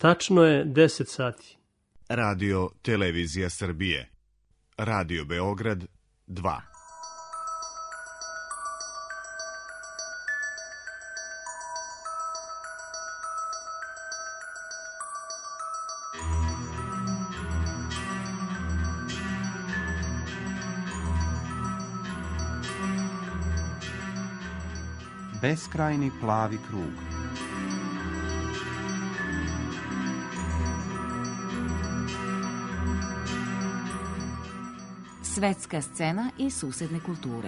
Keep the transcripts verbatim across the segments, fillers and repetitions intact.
Tačno je deset sati. Radio Televizija Srbije. Radio Beograd dva. Beskrajni plavi krug. Svetska scena i susedne kulture.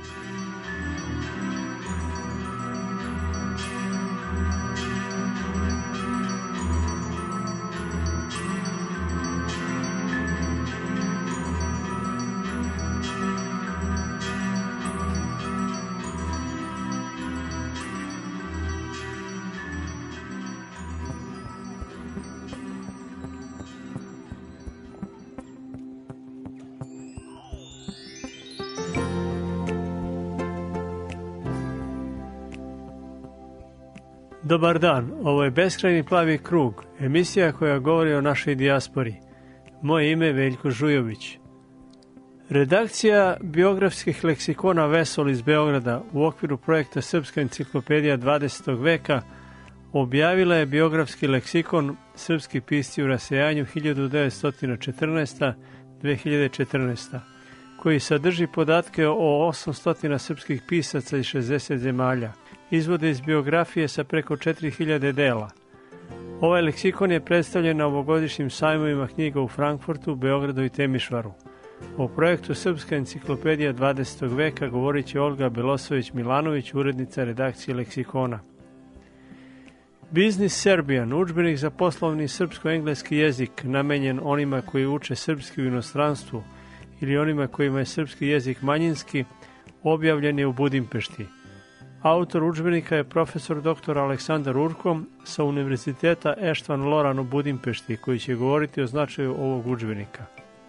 Dobar dan, ovo je Beskrajni plavi krug, emisija koja govori o našoj dijaspori. Moje ime je Veljko Žujović. Redakcija biografskih leksikona Vesol iz Beograda u okviru projekta Srpska enciklopedija dvadesetog veka objavila je biografski leksikon Srpski pisci u rasejanju hiljadu devetsto četrnaeste do dve hiljade četrnaeste. koji sadrži podatke o osamsto srpskih pisaca iz šezdeset zemalja. Izvode iz biografije sa preko četiri hiljade dela. Ovaj leksikon je predstavljen na ovogodišnjim sajmovima knjiga u Frankfurtu, Beogradu i Temišvaru. O projektu Srpska enciklopedija dvadesetog veka govorit će Olga Belosović-Milanović, urednica redakcije leksikona. Business Serbian, udžbenik za poslovni srpsko-engleski jezik, namenjen onima koji uče srpski u inostranstvu ili onima kojima je srpski jezik manjinski, objavljen je u Budimpešti. Autor udžbenika je profesor doktor Aleksandar Urko sa Univerziteta Eštvan Loran u Budimpešti, koji će govoriti o značaju ovog udžbenika.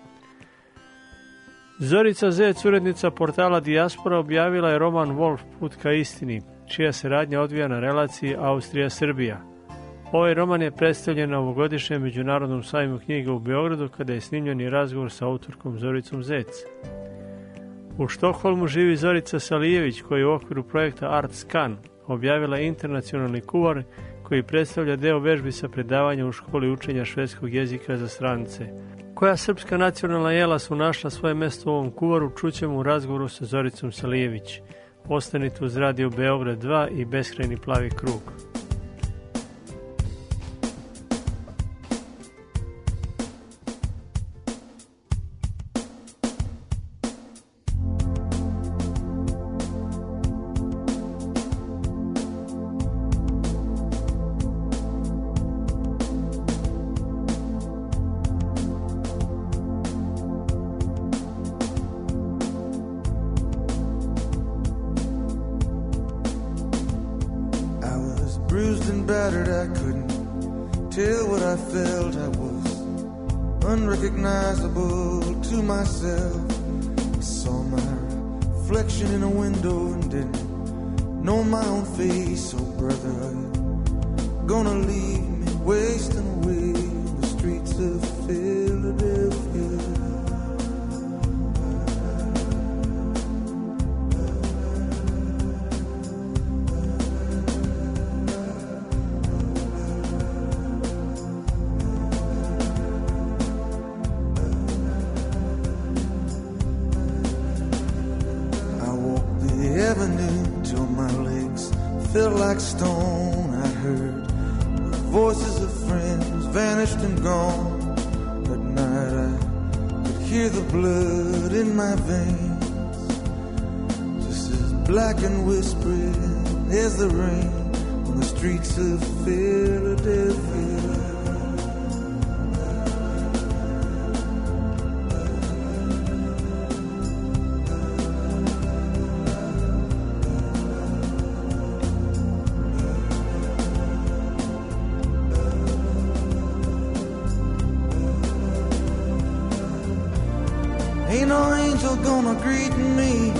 Zorica Zec, urednica portala Dijaspora, objavila je roman Wolf, put ka istini, čija se radnja odvija na relaciji Austrija-Srbija. Ovaj roman je predstavljen na ovogodišnjem međunarodnom sajmu knjiga u Beogradu, kada je snimljen i razgovor sa autorkom Zoricom Zec. U Štokholmu živi Zorica Salijević, koja je u okviru projekta Art Scan objavila internacionalni kuvar koji predstavlja deo vežbi sa predavanja u školi učenja švedskog jezika za strance. Koja srpska nacionalna jela su našla svoje mesto u ovom kuvaru, čućemo u razgovoru sa Zoricom Salijević. Ostanite uz Radio Beograd dva i Beskrajni plavi krug. Bruised and battered, I couldn't tell what I felt. I was unrecognizable to myself. I saw my reflection in a window and didn't know my own face. Oh brother, are you gonna leave me wasting away in the streets of Philadelphia? Felt like stone. I heard the voices of friends vanished and gone. At night I could hear the blood in my veins, just as black and whispering as the rain on the streets of Philadelphia. Ain't no angel gonna greet me.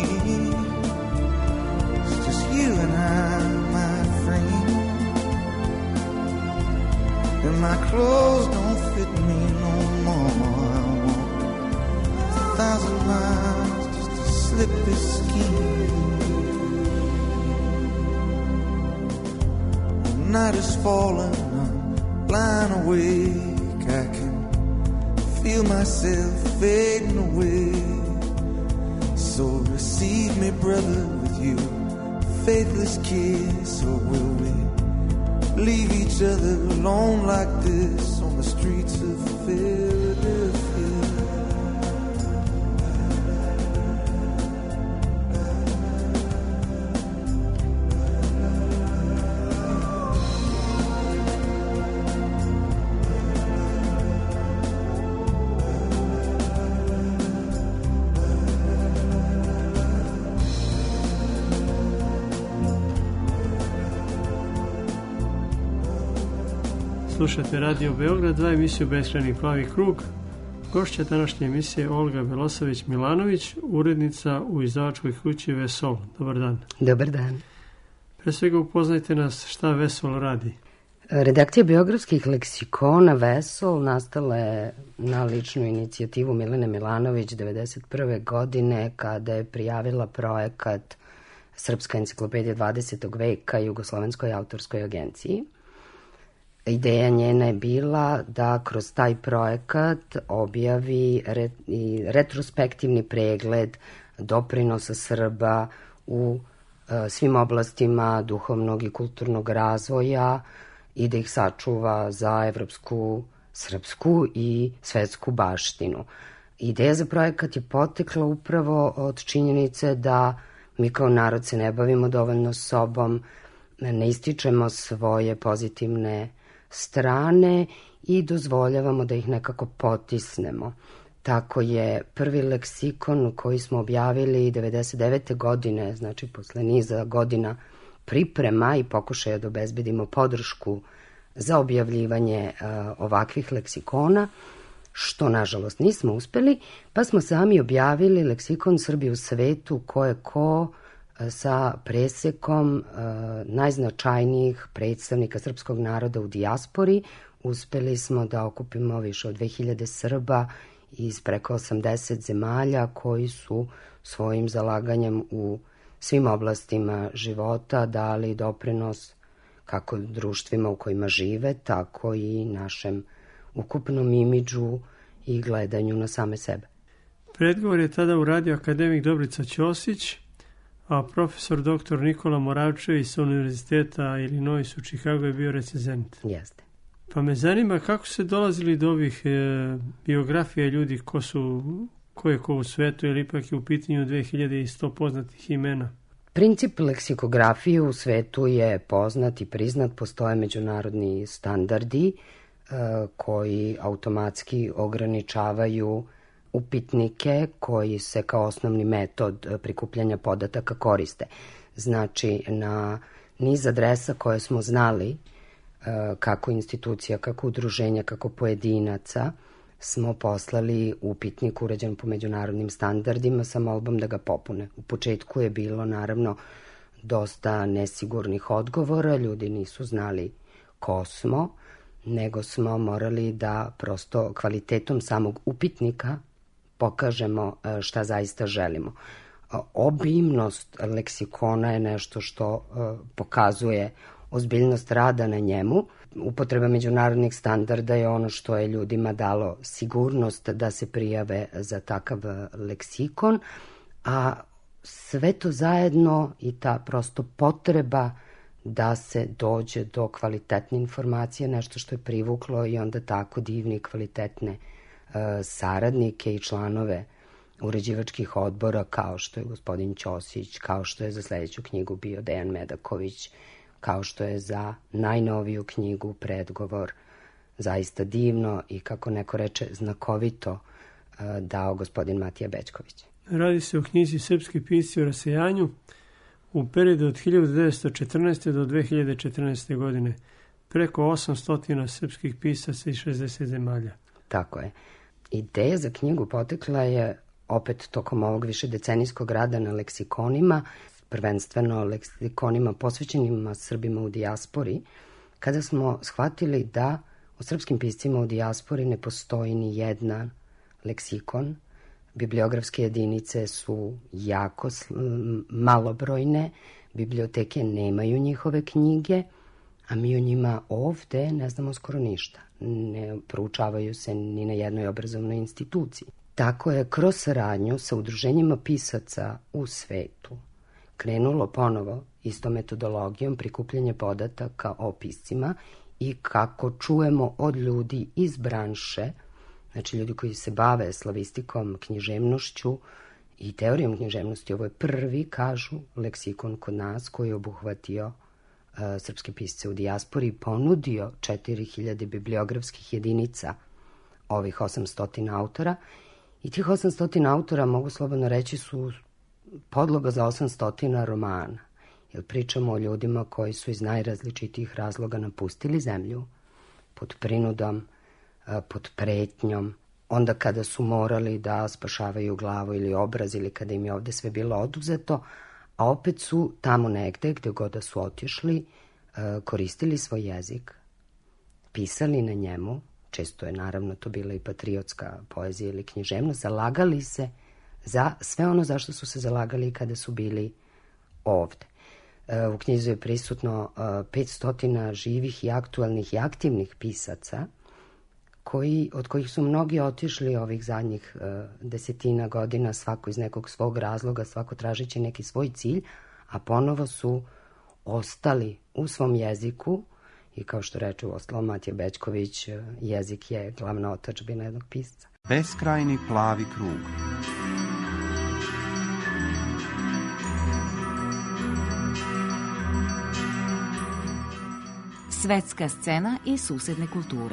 It's just you and I, my friend. and my clothes don't fit me no more. I want a thousand miles just to slip this skin. The night is falling, I'm lying awake. I can feel myself fading away. So receive me, brother, with you faithless kiss, or will we leave each other alone like this on the streets of Philadelphia? Slušate Radio Beograd, dva emisiju Beskrajni plavi krug. Gošća današnje emisije Olga Belosavić-Milanović, urednica u izdavačkoj kući Vesol. Dobar dan. Dobar dan. Pre svega upoznajte nas šta Vesol radi. Redakcija biografskih leksikona Vesol nastala je na ličnu inicijativu Milene Milanović devedeset prve godine kada je prijavila projekat Srpska enciklopedija dvadesetog veka Jugoslovenskoj autorskoj agenciji. Ideja njena je bila da kroz taj projekat objavi re, i retrospektivni pregled doprinosa Srba u e, svim oblastima duhovnog i kulturnog razvoja i da ih sačuva za evropsku, srpsku i svetsku baštinu. Ideja za projekat je potekla upravo od činjenice da mi kao narod se ne bavimo dovoljno sobom, ne ističemo svoje pozitivne strane i dozvoljavamo da ih nekako potisnemo. Tako je prvi leksikon koji smo objavili devedeset devete godine, znači posle niza godina priprema i pokušaja da obezbedimo podršku za objavljivanje uh, ovakvih leksikona, što nažalost nismo uspeli, pa smo sami objavili leksikon Srbije u svetu ko je ko sa presekom uh, najznačajnijih predstavnika srpskog naroda u dijaspori. Uspeli smo da okupimo više od dve hiljade Srba iz preko osamdeset zemalja koji su svojim zalaganjem u svim oblastima života dali doprinos kako društvima u kojima žive, tako i našem ukupnom imidžu i gledanju na same sebe. Predgovor je tada uradio akademik Dobrica Ćosić, a profesor doktor Nikola Moravčević sa Univerziteta Illinois u Chicagu je bio recenzent. Jeste. Pa me zanima kako se dolazili do ovih e, biografija ljudi ko su, ko je ko u svetu, ili ipak je u pitanju dve hiljade sto poznatih imena. Princip leksikografije u svetu je poznat i priznat, postoje međunarodni standardi e, koji automatski ograničavaju upitnike koji se kao osnovni metod prikupljanja podataka koriste. Znači, na niz adresa koje smo znali, kako institucija, kako udruženja, kako pojedinaca, smo poslali upitnik urađen po međunarodnim standardima sa molbom da ga popune. U početku je bilo, naravno, dosta nesigurnih odgovora, ljudi nisu znali ko smo, nego smo morali da prosto kvalitetom samog upitnika pokažemo šta zaista želimo. Obimnost leksikona je nešto što pokazuje ozbiljnost rada na njemu. Upotreba međunarodnih standarda je ono što je ljudima dalo sigurnost da se prijave za takav leksikon, a sve to zajedno i ta prosto potreba da se dođe do kvalitetne informacije, nešto što je privuklo i onda tako divne i kvalitetne saradnike i članove uređivačkih odbora, kao što je gospodin Ćosić, kao što je za sledeću knjigu bio Dejan Medaković, kao što je za najnoviju knjigu Predgovor zaista divno i, kako neko reče, znakovito dao gospodin Matija Bećković. Radi se o knjizi Srpski pisci o rasejanju u periodu od hiljadu devetsto četrnaeste. do dve hiljade četrnaeste. godine. Preko osamsto srpskih pisaca iz šezdeset zemalja. Tako je. Ideja za knjigu potekla je opet tokom ovog višedecenijskog rada na leksikonima, prvenstveno leksikonima posvećenima Srbima u dijaspori, kada smo shvatili da O srpskim piscima u dijaspori ne postoji ni jedan leksikon. Bibliografske jedinice su jako malobrojne, biblioteke nemaju njihove knjige, a mi o njima ovde ne znamo skoro ništa. Ne proučavaju se ni na jednoj obrazovnoj instituciji. Tako je kroz saradnju sa udruženjima pisaca u svetu krenulo ponovo istom metodologijom prikupljanje podataka o piscima i kako čujemo od ljudi iz branše, znači ljudi koji se bave slavistikom, književnošću i teorijom književnosti. Ovo je prvi, kažu, leksikon kod nas koji je obuhvatio uh, srpske pisce u dijaspori i ponudio četiri hiljade bibliografskih jedinica ovih osamsto autora. I tih osamsto autora, mogu slobodno reći, su podloga za osamsto romana. Jer pričamo o ljudima koji su iz najrazličitijih razloga napustili zemlju pod prinudom, pod pretnjom, onda kada su morali da spašavaju glavu ili obraz ili kada im je ovde sve bilo oduzeto, a opet su tamo negde, gde god da su otišli, koristili svoj jezik, pisali na njemu, često je naravno to bila i patriotska poezija ili književnost, zalagali se za sve ono zašto su se zalagali kada su bili ovde. U knjizu je prisutno petsto živih i aktualnih i aktivnih pisaca, koji, od kojih su mnogi otišli ovih zadnjih desetina godina, svako iz nekog svog razloga, svako tražeći neki svoj cilj, a ponovo su ostali u svom jeziku i kao što reče uostalom Matija Bećković, jezik je glavna otadžbina jednog pisca. Beskrajni plavi krug. Svetska scena i susedne kulture.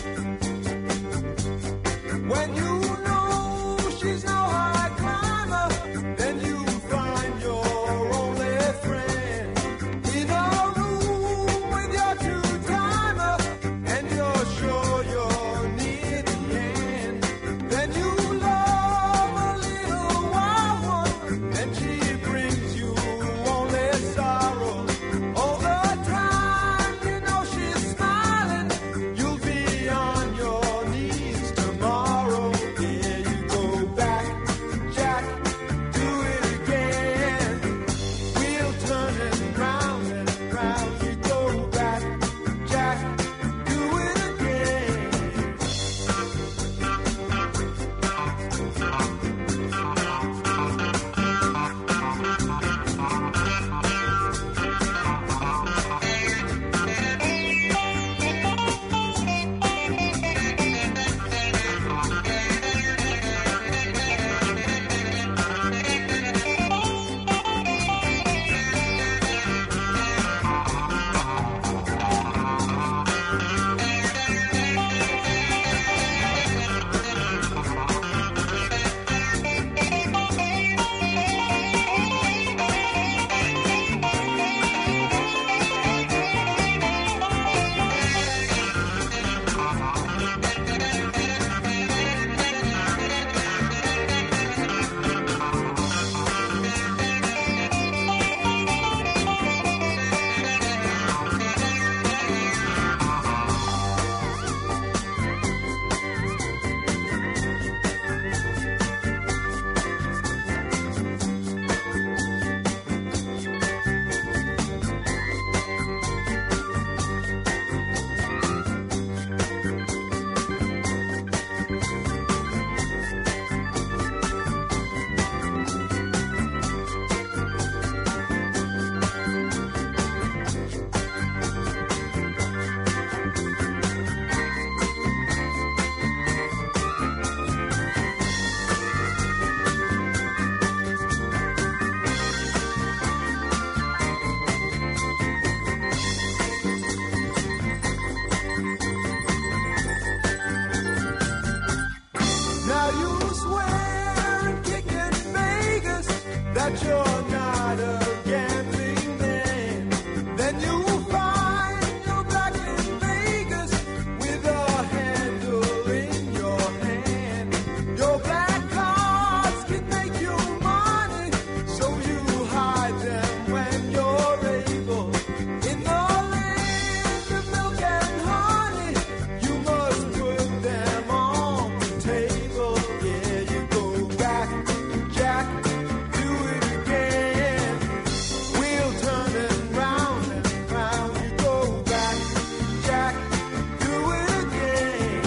When you know she's no high climber, that you're not a gambling man, then you'll find you're back in Vegas with a handle in your hand. Your black cards can make you money, so you hide them when you're able. In the land of milk and honey, you must put them on the table. Yeah, you go back, Jack, do it again. We'll turn it round and round. You go back, Jack, do it again.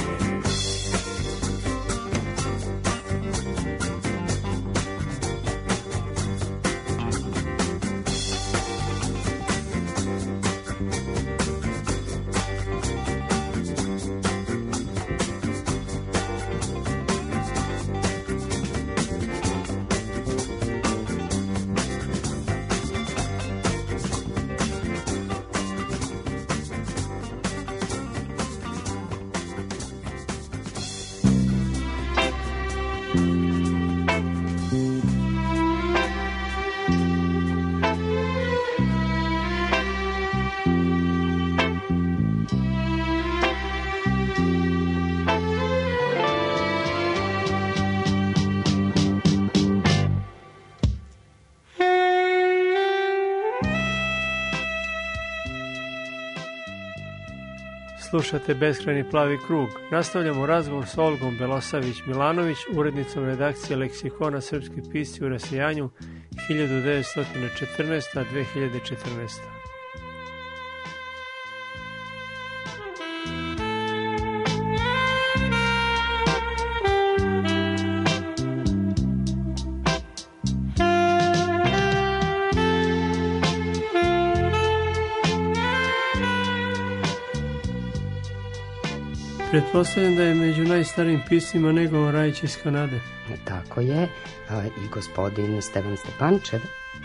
Slušate Beskrajni plavi krug. Nastavljamo razgovor s Olgom Belosavić-Milanović, urednicom redakcije Leksikona srpski pisci u rasijanju hiljadu devetsto četrnaesta do dve hiljade četrnaeste. Pretpostavljam da je među najstarijim piscima Negovan Rajić iz Kanade. Tako je, a, i gospodin Stevan Stepančev,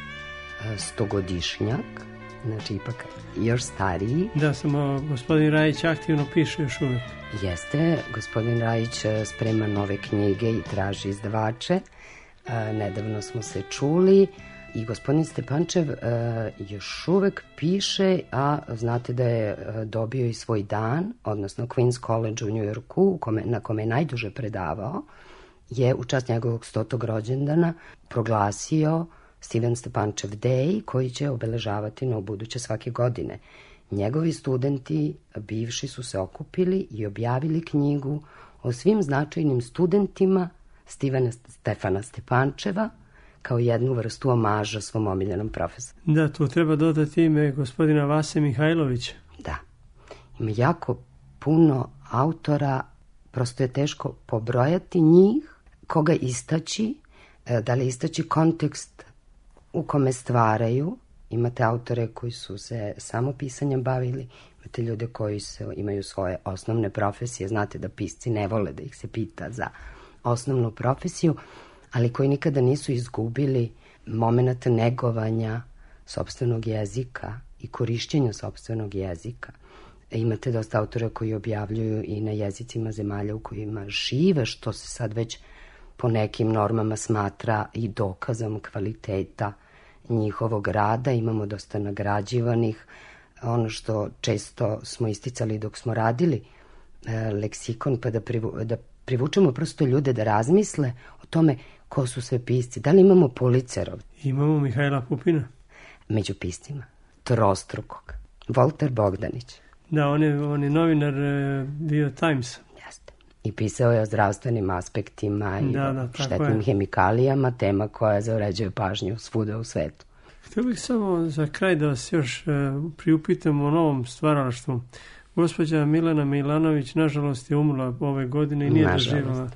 a, stogodišnjak, znači ipak još stariji. Da, samo gospodin Rajić aktivno piše još uvijek. Jeste, gospodin Rajić a, sprema nove knjige i traži izdavače. A, nedavno smo se čuli i gospodin Stepančev a, još uvek piše, a znate da je a, dobio i svoj dan, odnosno Queen's College u Njujorku, kome, na kome je najduže predavao, je u čast njegovog stotog rođendana proglasio Steven Stepančev Day, koji će obeležavati na ubuduće svake godine. Njegovi studenti bivši su se okupili i objavili knjigu o svim značajnim studentima Stevena Stefana Stepančeva, kao jednu vrstu omaža svom omiljenom profesoru. Da, tu treba dodati ime gospodina Vase Mihajlovića. Da, ima jako puno autora, prosto je teško pobrojati njih, koga istaći, da li istaći kontekst u kome stvaraju. Imate autore koji su se samo pisanjem bavili, imate ljude koji se, imaju svoje osnovne profesije, znate da pisci ne vole da ih se pita za osnovnu profesiju, ali koji nikada nisu izgubili moment negovanja sopstvenog jezika i korišćenja sopstvenog jezika. Imate dosta autora koji objavljuju i na jezicima zemalja u kojima žive, što se sad već po nekim normama smatra i dokazom kvaliteta njihovog rada. Imamo dosta nagrađivanih. Ono što često smo isticali dok smo radili e, leksikon, pa da, privu, da privučemo prosto ljude da razmisle o tome ko su sve pisci. Da li imamo Pulitzerov? Imamo Mihajla Pupina. Među piscima. Trostrukog. Volter Bogdanić. Da, on je, on je novinar e, bio Times. Jeste. I pisao je o zdravstvenim aspektima i da, da, o štetnim je. hemikalijama, tema koja zavređuje pažnju svuda u svetu. Htio bih samo za kraj da vas još e, priupitam o novom stvaralaštvu. Gospođa Milena Milanović, nažalost, je umrla ove godine i nije doživjela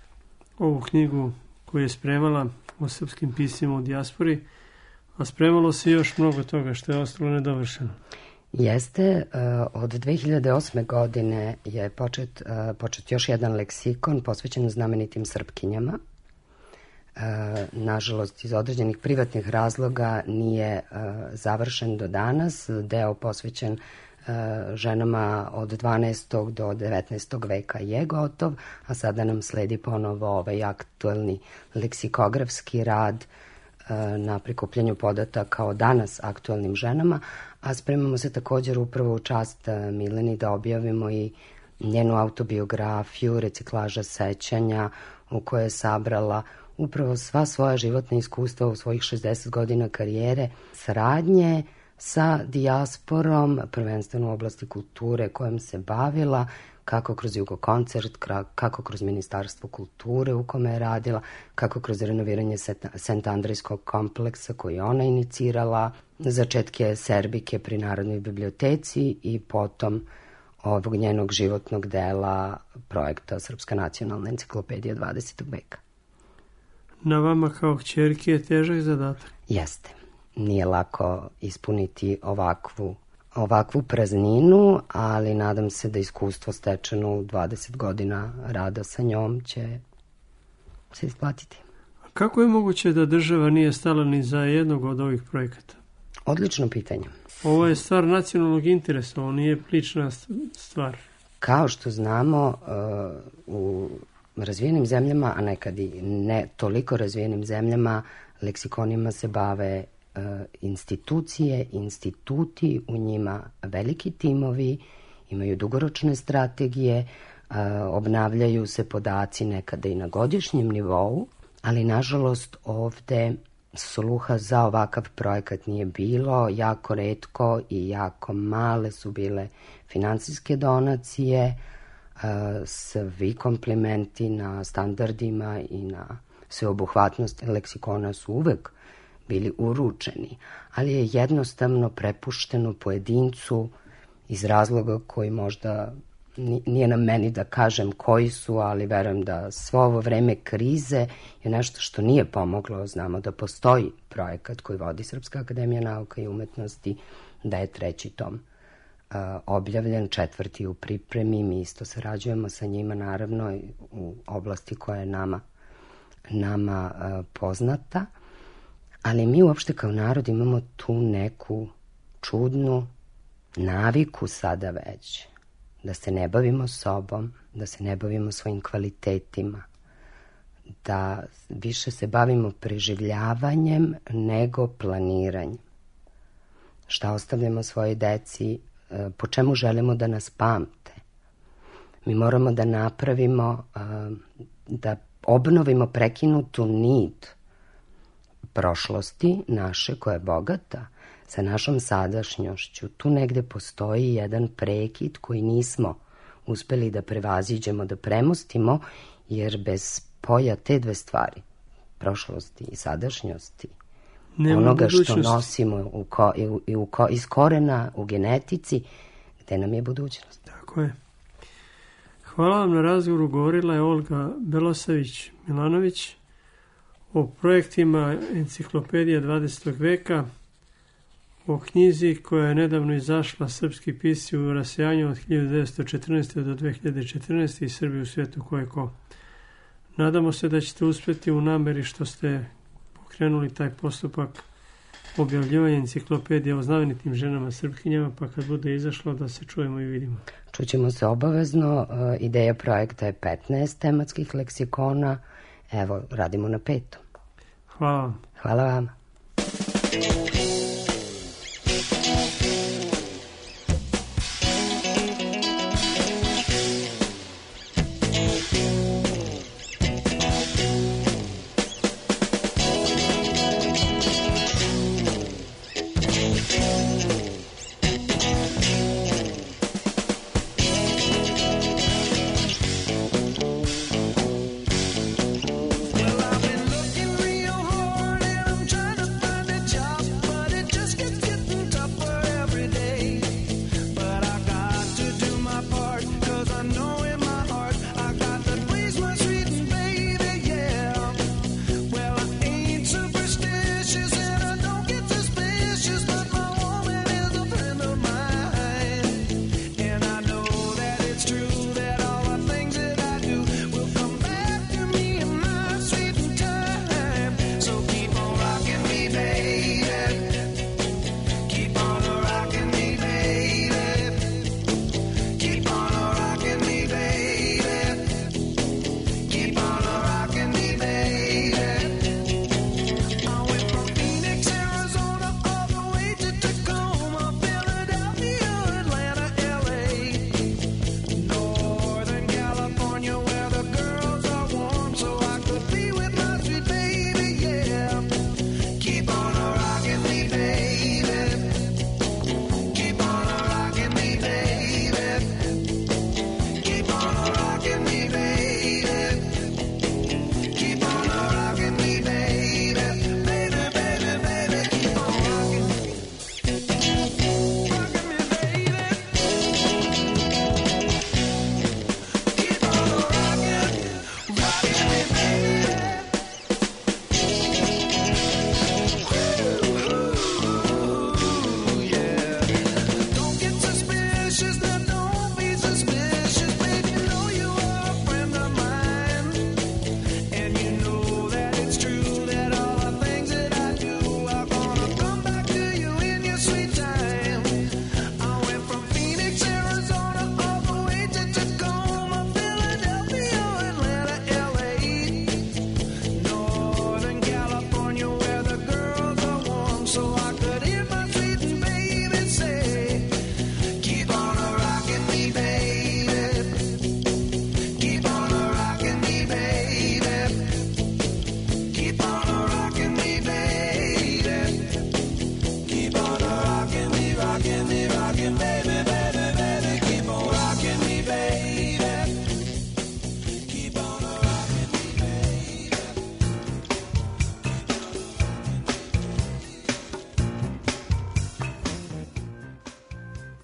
ovu knjigu koju je spremala o srpskim piscima u dijaspori, a spremalo se još mnogo toga što je ostalo nedovršeno. Jeste, od dve hiljade osme. godine je počet, počet još jedan leksikon posvećen znamenitim Srpkinjama. Nažalost, iz određenih privatnih razloga nije završen do danas. Deo posvećen ženama od dvanaestog do devetnaestog veka je gotov, a sada nam sledi ponovo ovaj aktuelni leksikografski rad na prikupljanju podataka o danas aktualnim ženama, a spremamo se također upravo u čast Mileni da objavimo i njenu autobiografiju Reciklaža sećanja, u kojoj je sabrala upravo sva svoja životna iskustva u svojih šezdeset godina karijere, saradnje sa dijasporom, prvenstveno u oblasti kulture kojom se bavila, kako kroz Jugokoncert, kako kroz Ministarstvo kulture u kome je radila, kako kroz renoviranje Sent Andrejskog kompleksa koji je ona inicirala, začetke Serbike pri Narodnoj biblioteci i potom ovog njenog životnog dela projekta Srpska nacionalna enciklopedija dvadesetog veka. Na vama kao kćerki je težak zadatak. Jeste. Nije lako ispuniti ovakvu, ovakvu prazninu, ali nadam se da iskustvo stečeno u dvadeset godina rada sa njom će se isplatiti. A kako je moguće da država nije stala ni za jednog od ovih projekata? Odlično pitanje. Ovo je stvar nacionalnog interesa, ovo nije lična stvar. Kao što znamo, u razvijenim zemljama, a nekad i ne toliko razvijenim zemljama, leksikonima se bave institucije, instituti, u njima veliki timovi, imaju dugoročne strategije, obnavljaju se podaci nekada i na godišnjem nivou, ali nažalost ovde sluha za ovakav projekat nije bilo, jako retko i jako male su bile finansijske donacije, svi komplimenti na standardima i na sveobuhvatnost leksikona su uvek bili uručeni, ali je jednostavno prepušteno pojedincu iz razloga koji možda nije na meni da kažem koji su, ali verujem da svo ovo vreme krize je nešto što nije pomoglo. Znamo da postoji projekat koji vodi Srpska akademija nauka i umetnosti, da je treći tom uh, objavljen, četvrti u pripremi, mi isto sarađujemo sa njima naravno u oblasti koja je nama, nama uh, poznata, ali mi uopšte kao narod imamo tu neku čudnu naviku sada već, da se ne bavimo sobom, da se ne bavimo svojim kvalitetima, da više se bavimo preživljavanjem nego planiranjem. Šta ostavljamo svojoj deci, po čemu želimo da nas pamte. Mi moramo da napravimo, da obnovimo prekinutu nit prošlosti naše koja je bogata, sa našom sadašnjošću. Tu negde postoji jedan prekid koji nismo uspeli da prevaziđemo, da premostimo, jer bez spoja te dve stvari, prošlosti i sadašnjosti, nema onoga što nosimo u ko, i u ko, iz korena u genetici, gde nam je budućnost. Tako je. Hvala vam na razgovoru. Govorila je Olga Belosavić-Milanović o projektima Enciklopedija dvadesetog veka, o knjizi koja je nedavno izašla Srpski pisci u rasejanju od hiljadu devetsto četrnaeste. do dve hiljade četrnaeste. i Srbiji u svijetu ko je ko. Nadamo se da ćete uspjeti u nameri što ste pokrenuli taj postupak objavljivanja enciklopedija o znamenitim ženama Srpkinjama, pa kad bude izašlo da se čujemo i vidimo. Čućemo se obavezno. Ideja projekta je petnaest tematskih leksikona. Evo, radimo na petom. Hvala vam. Hvala vam. Well, I've been looking real hard and I'm trying to find a job, but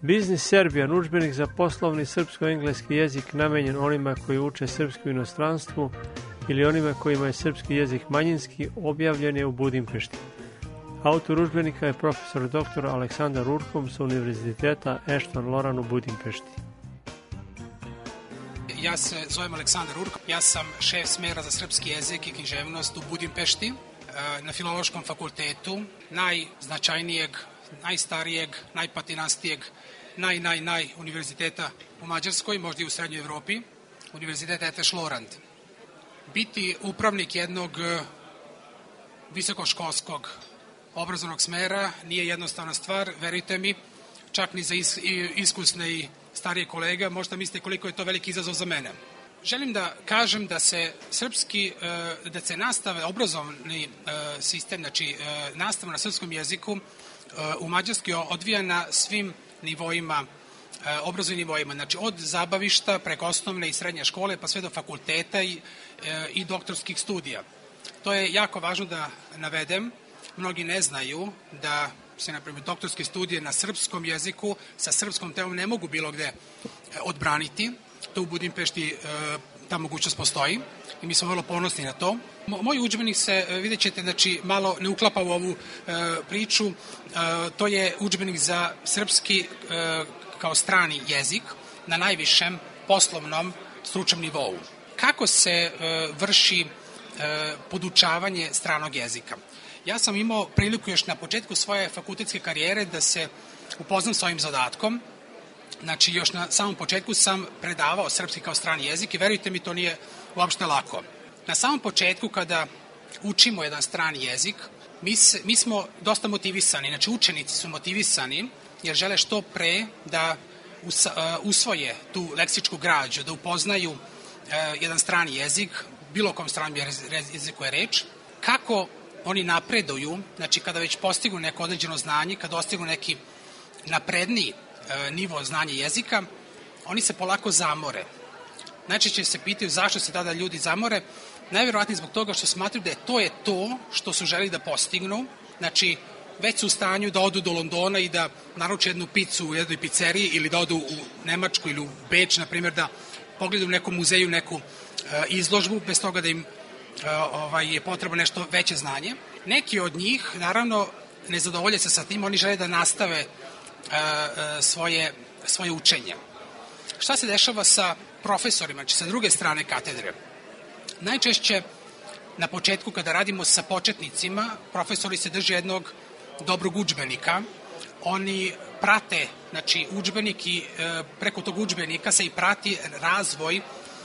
Biznis Serbian, udžbenik za poslovni srpsko-engleski jezik namenjen onima koji uče srpski u inostranstvu ili onima kojima je srpski jezik manjinski, objavljen je u Budimpešti. Autor udžbenika je profesor doktor Aleksandar Urkom sa Univerziteta Ashton Loran u Budimpešti. Ja se zovem Aleksandar Urkom, ja sam šef smera za srpski jezik i književnost u Budimpešti na Filološkom fakultetu, najznačajnijeg, najstarijeg, najpatinastijeg, naj, naj, naj univerziteta u Mađarskoj, možda i u Srednjoj Evropi, Univerziteta Eteš Lorand. Biti upravnik jednog visokoškolskog obrazovnog smera nije jednostavna stvar, verujte mi, čak ni za is, iskusne i starije kolega, možda mislite koliko je to veliki izazov za mene. Želim da kažem da se srpski, da se nastave, obrazovni sistem, znači nastava na srpskom jeziku u Mađarskoj odvija na svim nivoima, obrazovnim nivoima, znači od zabavišta preko osnovne i srednje škole pa sve do fakulteta i, i doktorskih studija. To je jako važno da navedem. Mnogi ne znaju da se, na primjer, doktorske studije na srpskom jeziku sa srpskom temom ne mogu bilo gde odbraniti. To u Budimpešti ta mogućnost postoji i mi smo vrlo ponosni na to. Moj udžbenik se, vidjet ćete, znači, malo ne uklapa u ovu priču. To je udžbenik za srpski kao strani jezik na najvišem poslovnom stručnom nivou. Kako se vrši podučavanje stranog jezika? Ja sam imao priliku još na početku svoje fakultetske karijere da se upoznam s ovim zadatkom. Znači, još na samom početku sam predavao srpski kao strani jezik i verujte mi, to nije uopšte lako. Na samom početku, kada učimo jedan strani jezik, mi, se, mi smo dosta motivisani, znači učenici su motivisani jer žele što pre da us, uh, usvoje tu leksičku građu, da upoznaju uh, jedan strani jezik, bilo kom stranom jeziku je reč, kako oni napreduju, znači kada već postignu neko određeno znanje, kada dostignu neki napredniji e, nivo znanja jezika, oni se polako zamore. Najčešće se pitaju zašto se tada ljudi zamore, najvjerovatnije zbog toga što smatruju da je to je to što su želi da postignu, znači već su u stanju da odu do Londona i da naruče jednu picu u jednoj pizzeriji ili da odu u Nemačku ili u Beč, na primjer, da pogledaju u nekom muzeju neku e, izložbu, bez toga da im ovaj, je potrebno nešto veće znanje. Neki od njih, naravno, ne zadovolje se sa tim, oni žele da nastave uh, svoje, svoje učenje. Šta se dešava sa profesorima, znači sa druge strane katedre? Najčešće, na početku, kada radimo sa početnicima, profesori se drže jednog dobrog udžbenika. Oni prate, znači, udžbenik i e, preko tog udžbenika se i prati razvoj e,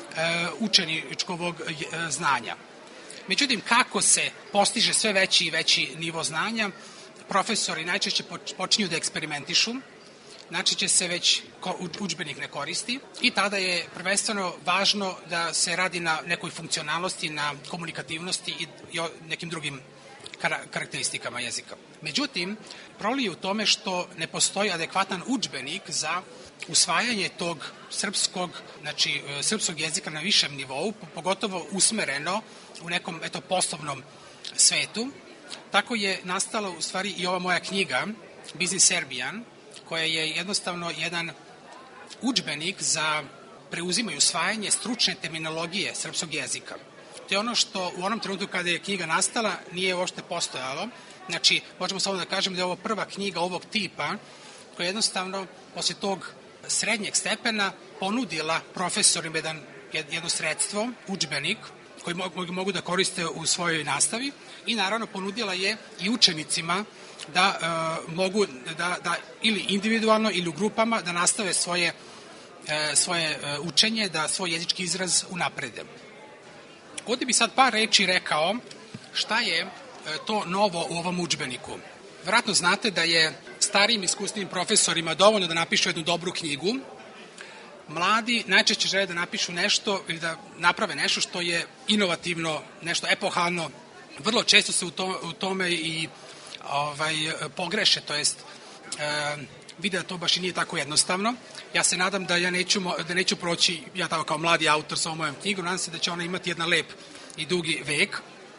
učeničkovog e, znanja. Međutim, kako se postiže sve veći i veći nivo znanja, profesori najčešće počinju da eksperimentišu, najčešće se već udžbenik ne koristi i tada je prvenstveno važno da se radi na nekoj funkcionalnosti, na komunikativnosti i nekim drugim karakteristikama jezika. Međutim, problem je u tome što ne postoji adekvatan udžbenik za usvajanje tog srpskog, znači srpskog jezika na višem nivou, pogotovo usmereno u nekom eto poslovnom svetu. Tako je nastala u stvari i ova moja knjiga Biznis Serbian, koja je jednostavno jedan udžbenik za preuzimanje i usvajanje stručne terminologije srpskog jezika. To je ono što u onom trenutku kada je knjiga nastala nije uopšte postojalo. Znači, možemo samo da kažem da je ovo prva knjiga ovog tipa koja je jednostavno posle tog srednjeg stepena ponudila profesorima jedan, jedno sredstvo, udžbenik, koji mogu, mogu da koriste u svojoj nastavi i naravno ponudila je i učenicima da e, mogu da, da ili individualno ili u grupama da nastave svoje, e, svoje e, učenje, da svoj jezički izraz unaprede. Ovdje bi sad par reči rekao šta je e, to novo u ovom udžbeniku. Vjerojatno znate da je starijim iskusnim profesorima dovoljno da napišu jednu dobru knjigu. Mladi najčešće žele da napišu nešto ili da naprave nešto što je inovativno, nešto epohalno. Vrlo često se u, to, u tome i ovaj, pogreše, to jest e, vide da to baš i nije tako jednostavno. Ja se nadam da ja neću, da neću proći, ja tako kao mladi autor sa ovom mojom knjigom, nadam se da će ona imati jedan lep i dugi vek.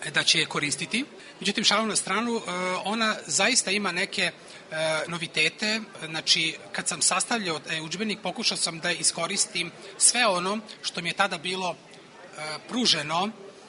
da će je koristiti. Međutim, šalu na stranu, ona zaista ima neke novitete. Znači, kad sam sastavljao udžbenik, pokušao sam da iskoristim sve ono što mi je tada bilo pruženo.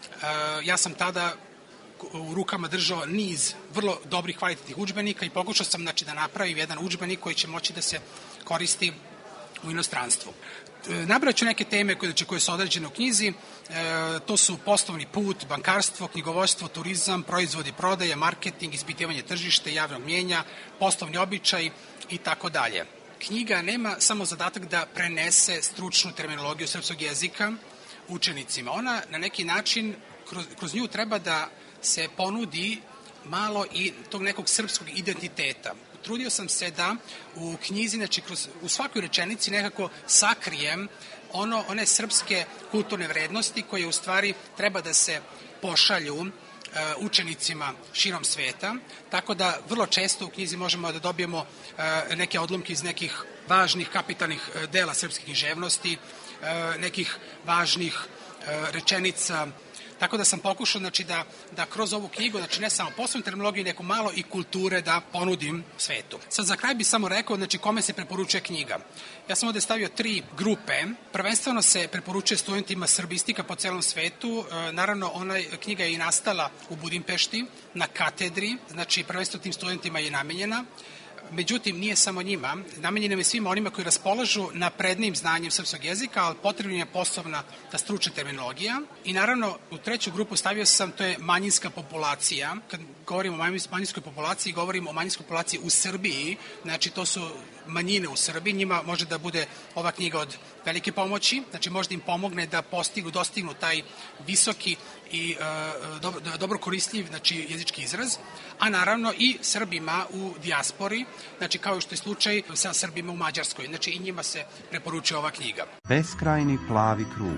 Ja sam tada u rukama držao niz vrlo dobrih kvalitetnih udžbenika i pokušao sam znači, da napravim jedan udžbenik koji će moći da se koristi u inostranstvu. Nabrao ću neke teme koje, znači, koje su određene u knjizi. E, to su poslovni put, bankarstvo, knjigovodstvo, turizam, proizvodi, prodaje, marketing, ispitivanje tržišta, javnog mnjenja, poslovni običaj i tako dalje. Knjiga nema samo zadatak da prenese stručnu terminologiju srpskog jezika učenicima. Ona na neki način, kroz, kroz nju treba da se ponudi malo i tog nekog srpskog identiteta. Trudio sam se da u knjizi, znači kroz, u svakoj rečenici nekako sakrijem ono, one srpske kulturne vrednosti koje u stvari treba da se pošalju uh, učenicima širom sveta, tako da vrlo često u knjizi možemo da dobijemo uh, neke odlomke iz nekih važnih kapitalnih uh, dela srpske književnosti, uh, nekih važnih uh, rečenica. Tako da sam pokušao znači, da, da kroz ovu knjigu, znači ne samo poslovnu terminologiju, nego malo i kulture da ponudim svetu. Sad za kraj bih samo rekao znači, kome se preporučuje knjiga. Ja sam ovde stavio tri grupe. Prvenstveno se preporučuje studentima srbistika po celom svetu. E, naravno, ona knjiga je i nastala u Budimpešti na katedri, znači prvenstveno tim studentima je namenjena. Međutim, nije samo njima, namenjena je svima onima koji raspolažu naprednim znanjem srpskog jezika, ali potrebna je poslovna ta stručna terminologija. I naravno, u treću grupu stavio sam, to je manjinska populacija. Kad govorimo o manjinskoj populaciji, govorimo o manjinskoj populaciji u Srbiji, znači to su manjine u Srbiji, njima može da bude ova knjiga od velike pomoći, znači možda im pomogne da postigu, dostignu taj visoki i e, dobro, dobro koristljiv znači, jezički izraz, a naravno i Srbima u dijaspori, znači kao što je slučaj sa Srbima u Mađarskoj, znači i njima se preporučuje ova knjiga. Beskrajni plavi krug.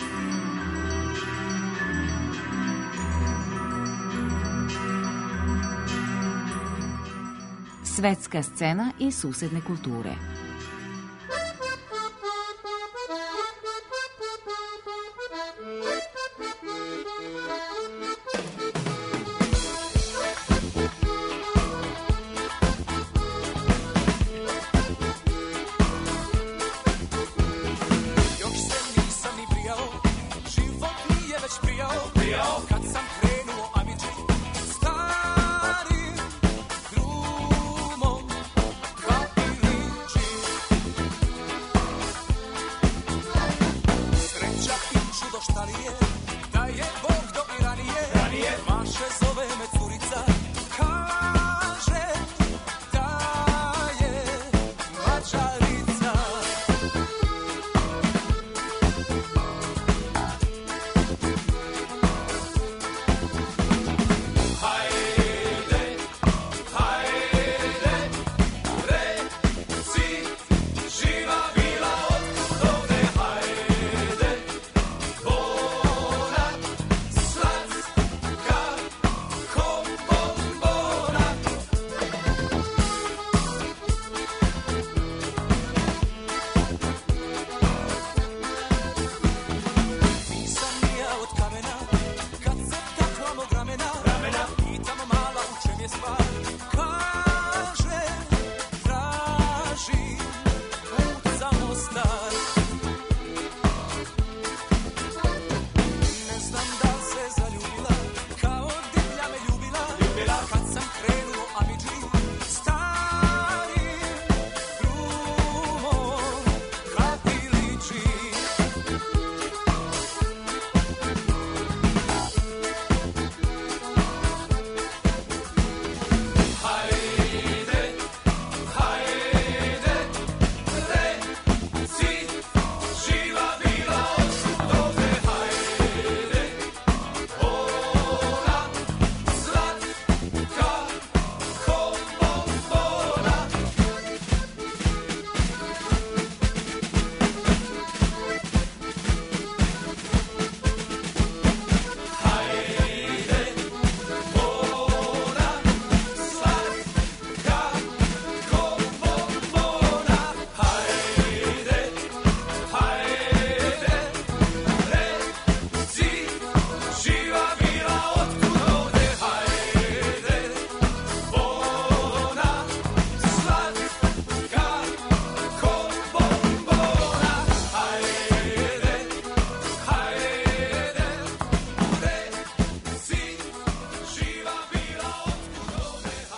Svetska scena i susedne kulture. Stari drumom, kao i liči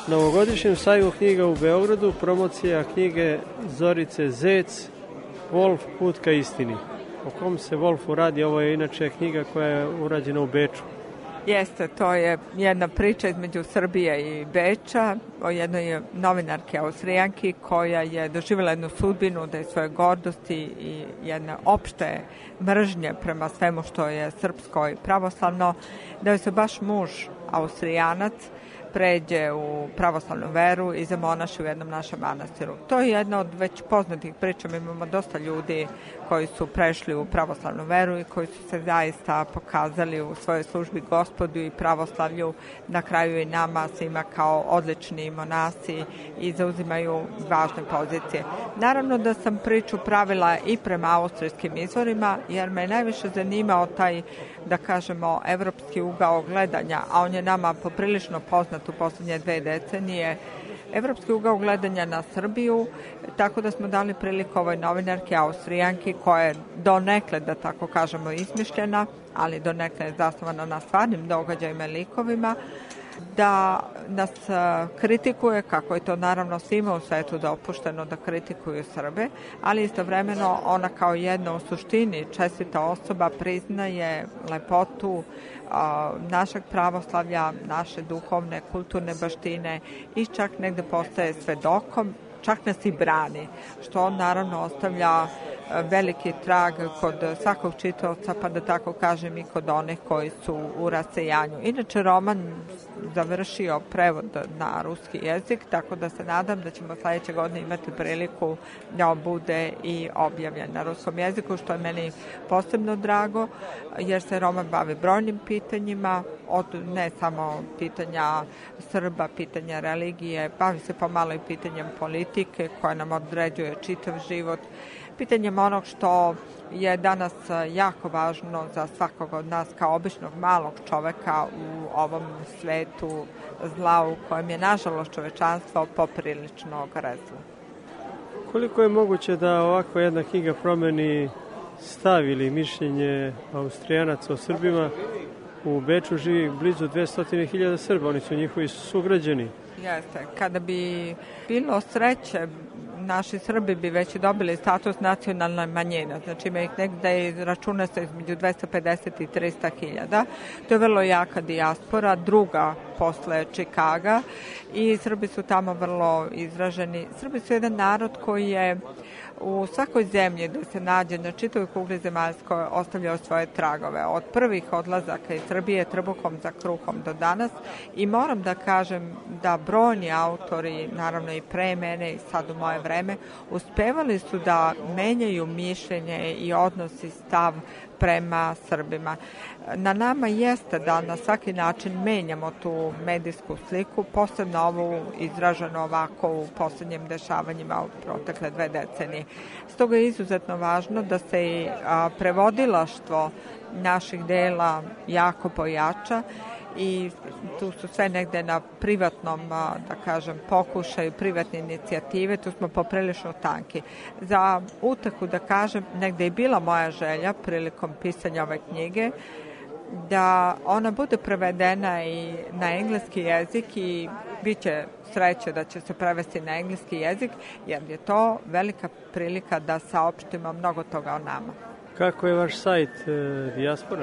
Na ovogodišnjem sajmu knjiga u Beogradu promocija knjige Zorice Zec, Wolf, put ka istini. O kom se Wolfu radi? Ovo je inače knjiga koja je urađena u Beču. Jeste, to je jedna priča između Srbije i Beča o jednoj novinarki Austrijanki koja je doživjela jednu sudbinu da je svoje gordosti i jedne opšte mržnje prema svemu što je srpsko i pravoslavno, da je se baš muž Austrijanac pređe u pravoslavnu veru i zamonaši u jednom našem manastiru. To je jedna od već poznatih priča. Mi imamo dosta ljudi koji su prešli u pravoslavnu veru i koji su se zaista pokazali u svojoj službi Gospodu i pravoslavlju, na kraju i nama svima kao odlični monasi i zauzimaju važne pozicije. Naravno da sam priču pravila i prema austrijskim izvorima, jer me najviše zanimao taj, da kažemo, evropski ugao gledanja, a on je nama poprilično poznat u posljednje dve decenije, evropski ugao gledanja na Srbiju, tako da smo dali priliku ovoj novinarki Austrijanki koja je donekle, da tako kažemo, izmišljena, ali donekle je zasnovana na stvarnim događajima i likovima, da nas kritikuje, kako je to naravno svima u svetu dopušteno da kritikuju Srbe, ali istovremeno ona kao jedna u suštini čestita osoba priznaje lepotu a, našeg pravoslavlja, naše duhovne, kulturne baštine i čak negde postaje svedokom, čak nas i brani, što on naravno ostavlja veliki trag kod svakog čitaoca, pa da tako kažem i kod onih koji su u rasejanju. Inače, roman završio prevod na ruski jezik, tako da se nadam da ćemo sledeće godine imati priliku da bude i objavljen na ruskom jeziku, što je meni posebno drago, jer se roman bavi brojnim pitanjima, od ne samo pitanja Srba, pitanja religije, bavi se pomalo i pitanjem politike koja nam određuje čitav život, pitanjem onog što je danas jako važno za svakog od nas kao običnog malog čoveka u ovom svetu zla u kojem je nažalost čovečanstvo poprilično ogrezlo. Koliko je moguće da ovakva jedna knjiga promeni stav ili mišljenje Austrijanaca o Srbima? U Beču živi blizu dvesta hiljada Srba, oni su njihovi sugrađani. Jeste, kada bi bilo sreće, naši Srbi bi već dobili status nacionalne manjine, znači ima ih negde računa se između dvesta pedeset i trista hiljada. To je vrlo jaka dijaspora, druga posle Čikaga i Srbi su tamo vrlo izraženi. Srbi su jedan narod koji je u svakoj zemlji da se nađe na čitavoj kugli zemaljskoj ostavljao svoje tragove. Od prvih odlazaka iz Srbije trbuhom za kruhom do danas i moram da kažem da brojni autori, naravno i pre mene i sad u moje vreme, uspevali su da menjaju mišljenje i odnos i stav prema Srbima. Na nama jeste da na svaki način menjamo tu medijsku sliku, posebno ovu izraženo ovako u poslednjim dešavanjima u protekle dve decenije. Stoga je izuzetno važno da se i prevodilaštvo naših dela jako pojača i tu su sve negde na privatnom, da kažem, pokušaju, privatne inicijative, tu smo poprilično tanki. Za utehu, da kažem, negde je bila moja želja prilikom pisanja ove knjige, da ona bude prevedena i na engleski jezik i bit će sreće da će se prevesti na engleski jezik, jer je to velika prilika da saopštimo mnogo toga o nama. Kako je vaš sajt e, Dijaspora?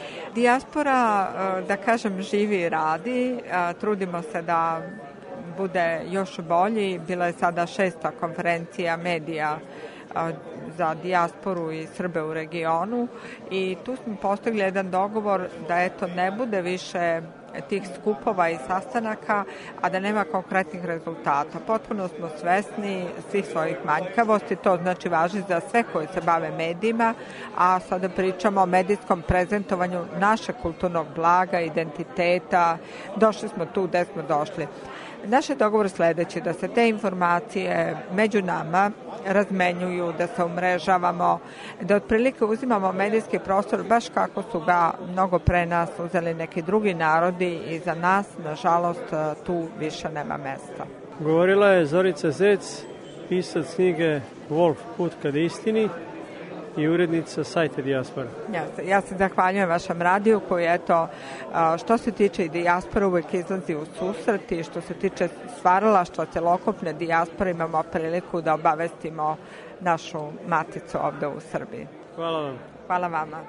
Dijaspora, e, da kažem, živi i radi. E, trudimo se da bude još bolji. Bila je sada šesta konferencija medija e, za dijasporu i Srbe u regionu i tu smo postigli jedan dogovor da eto ne bude više tih skupova i sastanaka, a da nema konkretnih rezultata. Potpuno smo svesni svih svojih manjkavosti, to znači važi za sve koji se bave medijima, a sada pričamo o medijskom prezentovanju našeg kulturnog blaga, identiteta, došli smo tu gde smo došli. Naš je dogovor sledeći, da se te informacije među nama razmenjuju, da se umrežavamo, da otprilike uzimamo medijski prostor baš kako su ga mnogo pre nas uzeli neki drugi narodi i za nas, nažalost, tu više nema mesta. Govorila je Zorica Zec, pisac knjige Wolf, put ka istini. i urednica sajta Dijaspora. Ja se, ja se zahvaljujem vašem radiju koji, eto, što se tiče i dijaspora uvek izlazi u susret i što se tiče stvaralaštva celokupne dijaspore imamo priliku da obavestimo našu maticu ovde u Srbiji. Hvala vam. Hvala vama.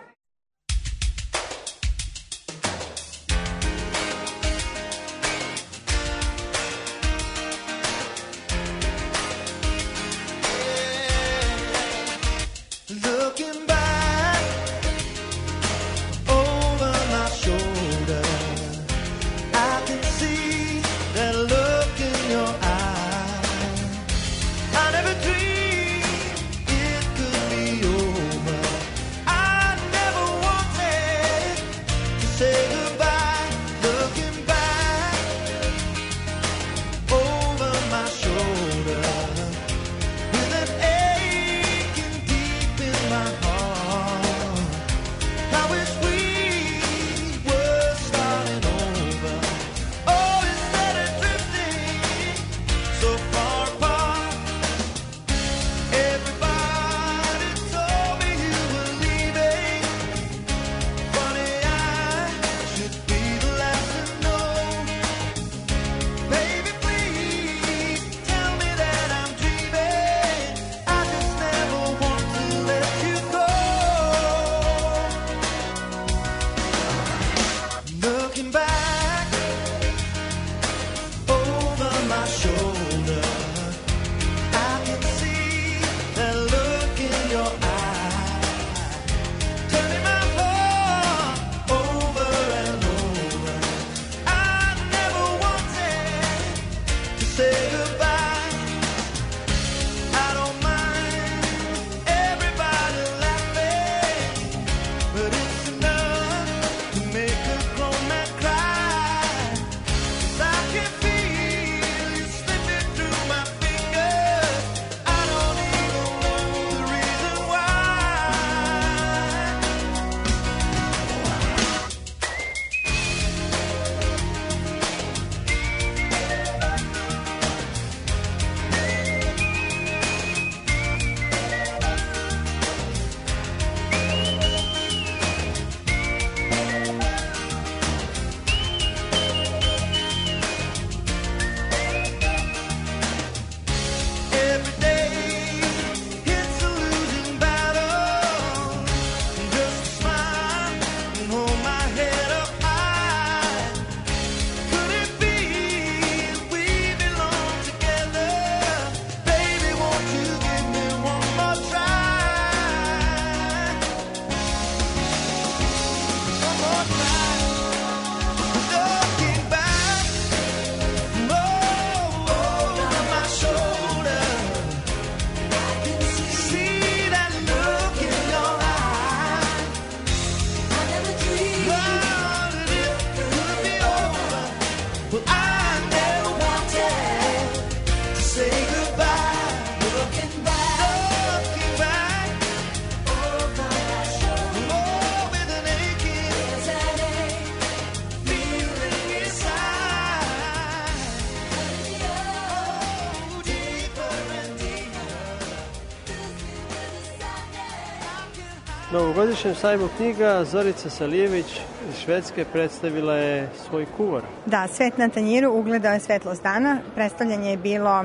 Na ovogodišnjem sajmu knjiga Zorica Salijević iz Švedske predstavila je svoj kuvar. Da, Svet na tanjiru ugledao je svetlost dana. Predstavljanje je bilo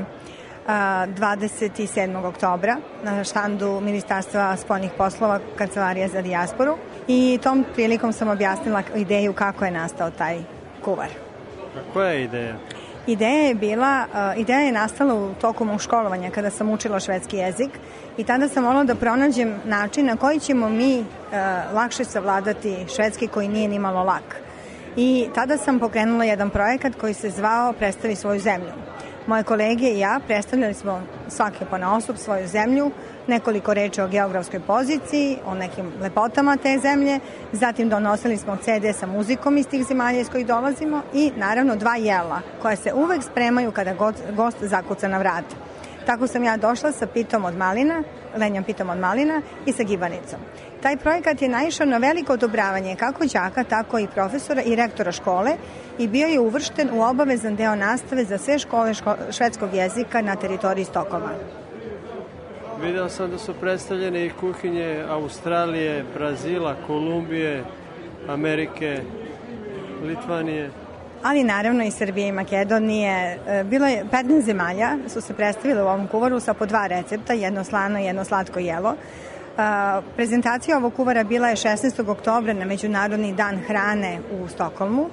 a, dvadeset sedmog oktobra na štandu Ministarstva spoljnih poslova Kancelarija za dijasporu i tom prilikom sam objasnila ideju kako je nastao taj kuvar. A koja je ideja? Ideja je bila, uh, ideja je nastala u toku mog školovanja kada sam učila švedski jezik i tada sam volila da pronađem način na koji ćemo mi uh, lakše savladati švedski koji nije ni malo lak. I tada sam pokrenula jedan projekat koji se zvao Predstavi svoju zemlju. Moje kolege i ja predstavljali smo svake ponaosob svoju zemlju, nekoliko reči o geografskoj poziciji, o nekim lepotama te zemlje, zatim donosili smo ce de sa muzikom iz tih zemalja iz kojih dolazimo i naravno dva jela koja se uvek spremaju kada gost zakuca na vrat. Tako sam ja došla sa pitom od malina, lenjom pitom od malina i sa gibanicom. Taj projekat je naišao na veliko odobravanje kako đaka, tako i profesora i rektora škole i bio je uvršten u obavezan deo nastave za sve škole ško- švedskog jezika na teritoriji Stokholma. Video sam da su predstavljene i kuhinje Australije, Brazila, Kolumbije, Amerike, Litvanije. Ali naravno i Srbije i Makedonije. Bilo je petnaest zemalja su se predstavile u ovom kuvaru sa po dva recepta, jedno slano i jedno slatko jelo. Prezentacija ovog kuvara bila je šesnaestog oktobra na Međunarodni dan hrane u Stokholmu,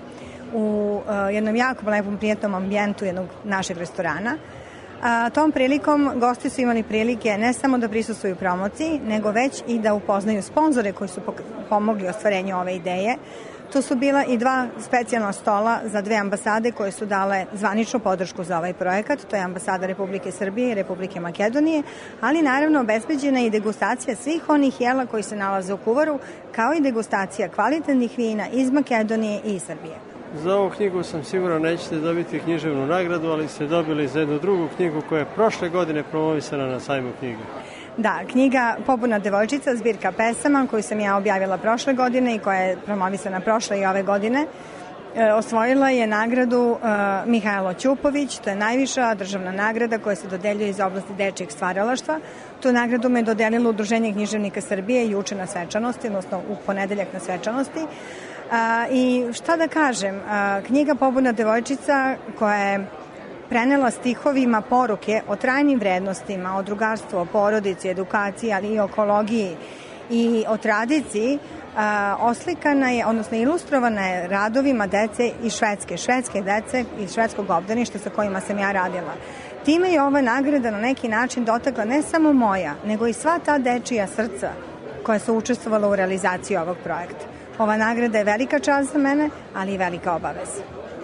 u jednom jako lepom prijatnom ambijentu jednog našeg restorana. A, tom prilikom gosti su imali prilike ne samo da prisustvuju promociji, nego već i da upoznaju sponzore koji su pomogli ostvarenju ove ideje. Tu su bila i dva specijalna stola za dve ambasade koje su dale zvaničnu podršku za ovaj projekat, to je ambasada Republike Srbije i Republike Makedonije, ali naravno obezbeđena i degustacija svih onih jela koji se nalaze u kuvaru, kao i degustacija kvalitetnih vina iz Makedonije i Srbije. Za ovu knjigu sam siguran nećete dobiti književnu nagradu, ali ste dobili za jednu drugu knjigu koja je prošle godine promovisana na sajmu knjiga. Da, knjiga Pobuna devojčica, zbirka pesama koju sam ja objavila prošle godine i koja je promovisana prošle i ove godine, e, osvojila je nagradu e, Mihajlo Ćupović, to je najviša državna nagrada koja se dodeljuje iz oblasti dečijeg stvaralaštva. Tu nagradu me dodelilo Udruženje književnika Srbije juče na svečanosti, odnosno u ponedeljak na svečanosti. A, I šta da kažem, a, knjiga Pobuna devojčica koja je prenela stihovima poruke o trajnim vrednostima, o drugarstvu, o porodici, edukaciji, ali i o ekologiji i o tradiciji, a, oslikana je, odnosno ilustrovana je radovima dece iz Švedske, švedske dece iz švedskog obdaništa sa kojima sam ja radila. Time je ova nagrada na neki način dotakla ne samo moja, nego i sva ta dečija srca koja su učestvovala u realizaciji ovog projekta. Ova nagrada je velika čast za mene, ali i velika obaveza.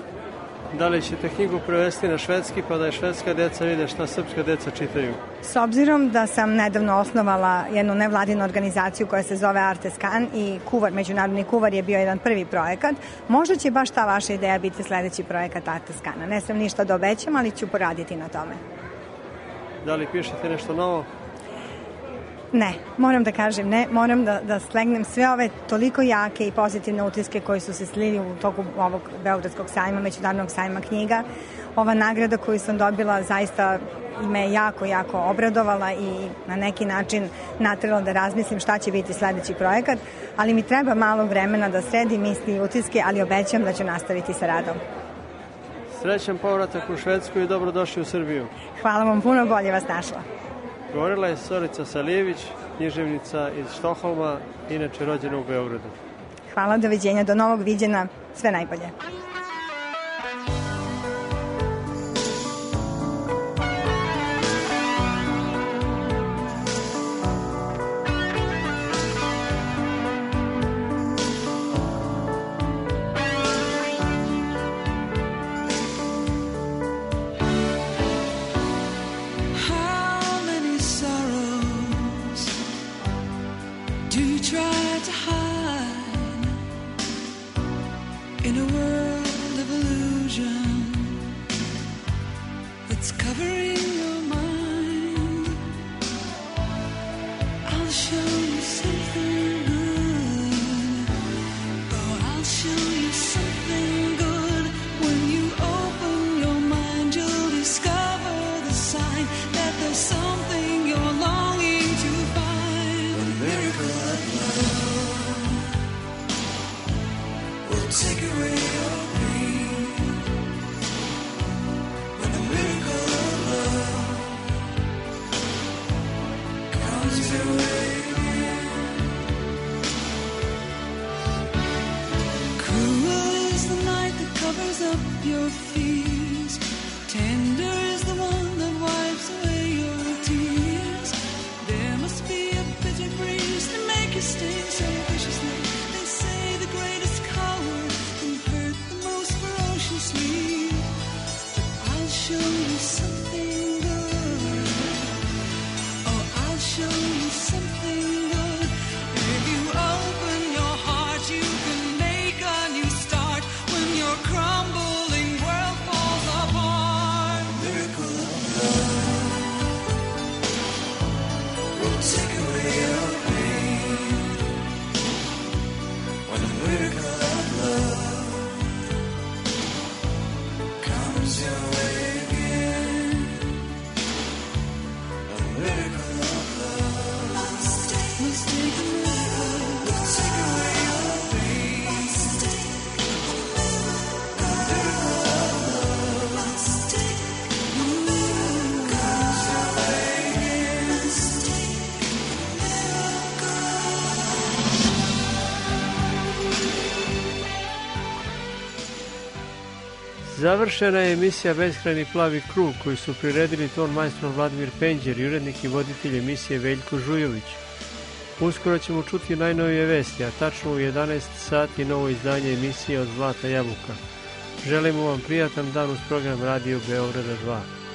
Da li ćete knjigu prevesti na švedski pa da je švedska deca vide šta srpska deca čitaju? S obzirom da sam nedavno osnovala jednu nevladinu organizaciju koja se zove Artescan i kuvar, međunarodni kuvar je bio jedan prvi projekat, možda će baš ta vaša ideja biti sledeći projekat Artescana. Ne sam ništa da obećam, ali ću poraditi na tome. Da li pišete nešto novo? Ne, moram da kažem ne, moram da, da slegnem sve ove toliko jake i pozitivne utiske koji su se slili u toku ovog Beogradskog sajma, Međunarodnog sajma knjiga. Ova nagrada koju sam dobila zaista me jako, jako obradovala i na neki način naterala da razmislim šta će biti sledeći projekat, ali mi treba malo vremena da sredim misli i utiske, ali obećam da ću nastaviti sa radom. Srećan povratak u Švedsku i dobrodošli u Srbiju. Hvala vam puno, bolje vas našla. Govorila je Zorica Salijević, književnica iz Štokholma, inače rođena u Beogradu. Hvala, doviđenja, do novog viđena, sve najbolje. Miracle of love. Završena je emisija Beskrajni plavi krug koju su priredili ton majstor Vladimir Penđer i urednik i voditelj emisije Veljko Žujović. Uskoro ćemo čuti najnovije vesti, a tačno u jedanaest sati novo izdanje emisije Od zlata jabuka. Želimo vam prijatan dan uz program Radio Beograda dva.